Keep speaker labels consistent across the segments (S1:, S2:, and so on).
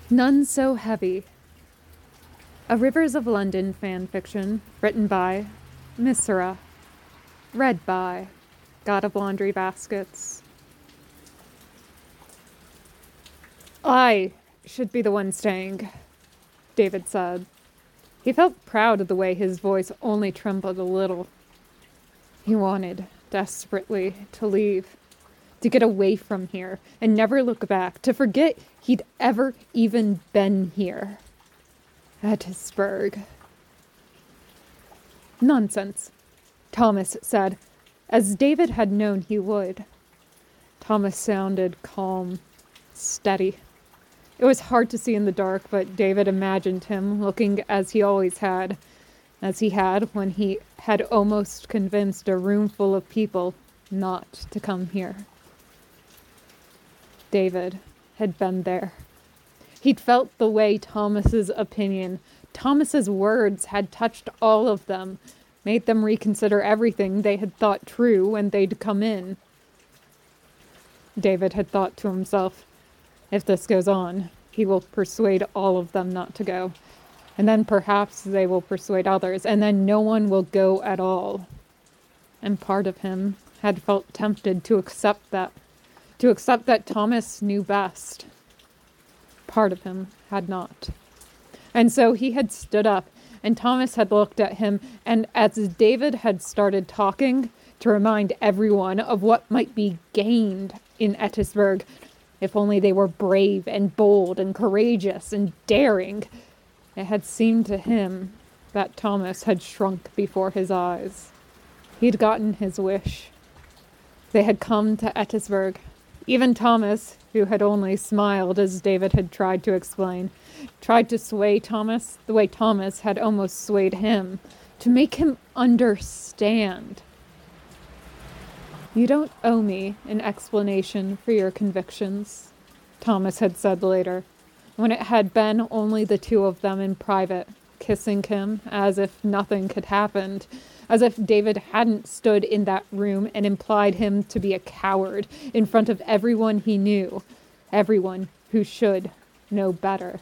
S1: None So Heavy, a Rivers of London fan fiction written by Misra, read by God of Laundry Baskets. I should be the one staying, David said. He felt proud of the way his voice only trembled a little. He wanted, desperately, to leave, to get away from here and never look back, to forget he'd ever even been here. Ettisburg. Nonsense, Thomas said, as David had known he would. Thomas sounded calm, steady. It was hard to see in the dark, but David imagined him looking as he always had, as he had when he had almost convinced a room full of people not to come here. David had been there. He'd felt the way Thomas's opinion, Thomas's words had touched all of them, made them reconsider everything they had thought true when they'd come in. David had thought to himself, if this goes on, he will persuade all of them not to go. And then perhaps they will persuade others, and then no one will go at all. And part of him had felt tempted to accept that Thomas knew best. Part of him had not. And so he had stood up, and Thomas had looked at him, and as David had started talking to remind everyone of what might be gained in Ettisburg, if only they were brave and bold and courageous and daring, it had seemed to him that Thomas had shrunk before his eyes. He'd gotten his wish. They had come to Ettisburg. Even Thomas, who had only smiled as David had tried to explain, tried to sway Thomas the way Thomas had almost swayed him, to make him understand. You don't owe me an explanation for your convictions, Thomas had said later, when it had been only the two of them in private, kissing him as if nothing had happened, as if David hadn't stood in that room and implied him to be a coward in front of everyone he knew, everyone who should know better.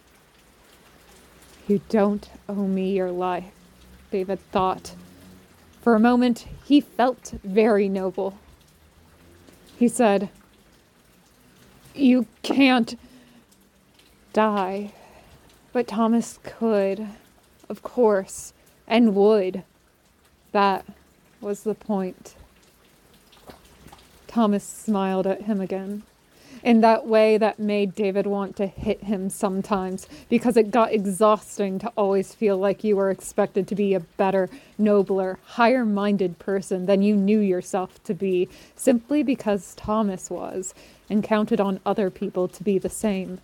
S1: You don't owe me your life, David thought. For a moment, he felt very noble. He said, you can't die. But Thomas could, of course, and would. That was the point. Thomas smiled at him again, in that way that made David want to hit him sometimes, because it got exhausting to always feel like you were expected to be a better, nobler, higher-minded person than you knew yourself to be, simply because Thomas was, and counted on other people to be the same.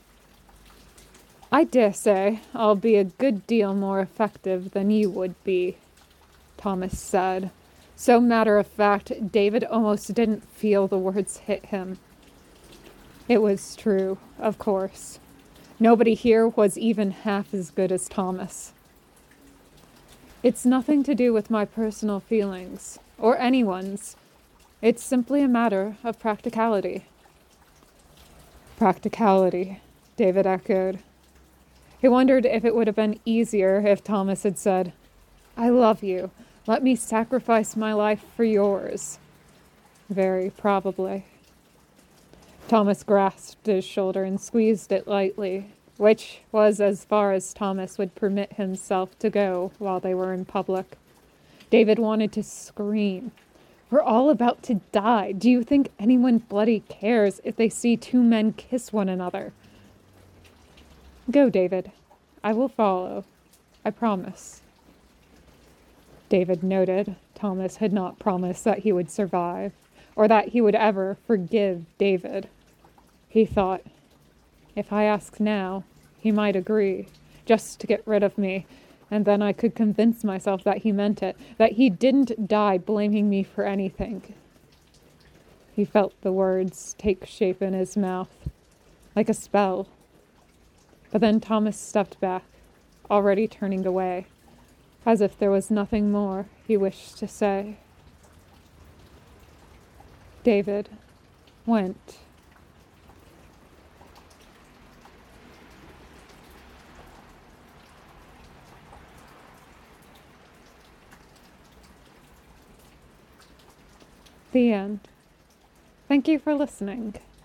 S1: I dare say I'll be a good deal more effective than you would be, Thomas said. So matter of fact, David almost didn't feel the words hit him. It was true, of course. Nobody here was even half as good as Thomas. It's nothing to do with my personal feelings, or anyone's. It's simply a matter of practicality. Practicality, David echoed. He wondered if it would have been easier if Thomas had said, I love you. Let me sacrifice my life for yours. Very probably. Thomas grasped his shoulder and squeezed it lightly, which was as far as Thomas would permit himself to go while they were in public. David wanted to scream. We're all about to die. Do you think anyone bloody cares if they see two men kiss one another? Go, David. I will follow. I promise. David noted Thomas had not promised that he would survive, or that he would ever forgive David. He thought, if I ask now, he might agree, just to get rid of me, and then I could convince myself that he meant it, that he didn't die blaming me for anything. He felt the words take shape in his mouth, like a spell. But then Thomas stepped back, already turning away, as if there was nothing more he wished to say. David went. The end. Thank you for listening.